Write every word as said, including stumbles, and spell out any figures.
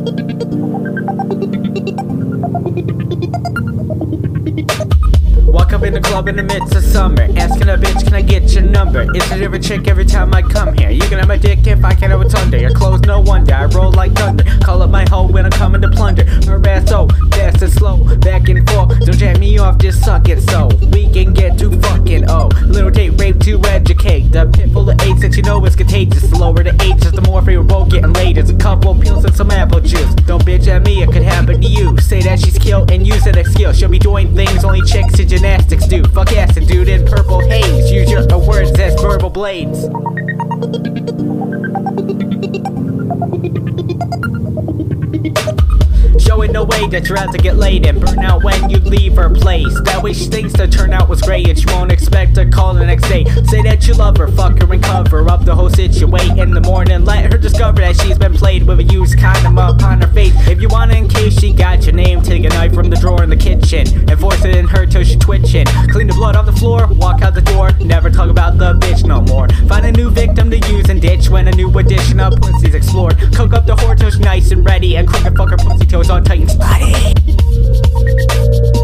Walk up in the club in the midst of summer, asking a bitch, can I get your number? It's a different chick every time I come here. You can have my dick if I can have what's under your clothes, no wonder. I roll like thunder, call up my hoe when I'm coming to plunder. Her ass so fast and slow, back and forth. Don't jack me off, just suck it so we can get to fucking oh. Little date rape to educate. The pit full of AIDS that you know is contagious. The lower the ages, the more favorable getting laid. There's a couple pills and some apple juice. Don't bitch at me, it could happen to you. Say that she's killed and use that excuse. She'll be doing things only chicks in gymnastics do. Fuck acid, dude, in purple haze. Use your words as verbal blades. Showing no way that you're out to get laid and burn out when you leave her place. That way she thinks the turnout was great and she won't expect a call the next day. Say that you love her, fuck her and cover up the whole situation. In the morning, let her discover that she's been played with a used condom up on her face. If you want it in case she got your name, take a knife from the drawer in the kitchen and force it in her till she twitching. Clean the blood off the floor, walk out the door, never talk about the bitch no more. Find a new victim to use and ditch when a new addition of pussy's explored. Cook up the whore till she's nice and ready and cook and fuck her pussy till it's on tight and spotty.